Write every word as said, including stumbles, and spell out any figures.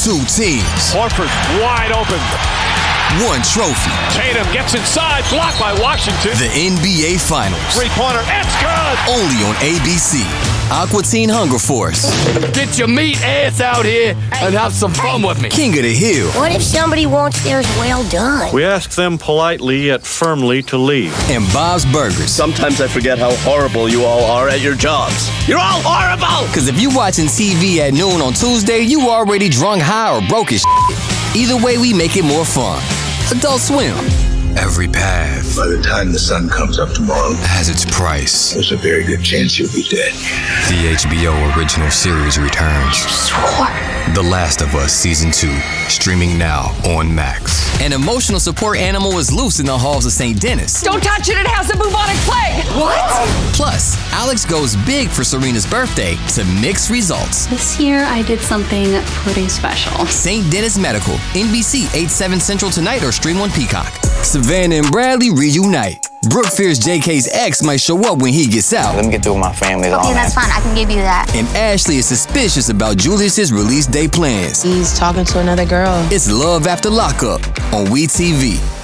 Two teams. Horford wide open. One trophy. Tatum gets inside, blocked by Washington. The N B A Finals. Three-pointer, it's good! Only on A B C. Aqua Teen Hunger Force. Get your meat ass out here and have some fun with me. King of the Hill. What if somebody wants theirs well done? We ask them politely yet firmly to leave. And Bob's Burgers. Sometimes I forget how horrible you all are at your jobs. You're all horrible! Because if you watching T V at noon on Tuesday, you already drunk, high, or broke as shit. Either way, we make it more fun. Adult Swim. Every path. By the time the sun comes up tomorrow, has its price. There's a very good chance you'll be dead. The H B O original series returns. You swore. The Last of Us Season two, streaming now on Max. An emotional support animal is loose in the halls of Saint Denis. Don't touch it, it has a bubonic plague. What? Plus, Alex goes big for Serena's birthday to mix results. This year, I did something pretty special. Saint Denis Medical, N B C eight, seven Central tonight or stream on Peacock. Savannah and Bradley reunite. Brooke fears J K's ex might show up when he gets out. Let me get through with my family. Okay, that's fine. I can give you that. And Ashley is suspicious about Julius's release day plans. He's talking to another girl. It's Love After Lockup on WeTV.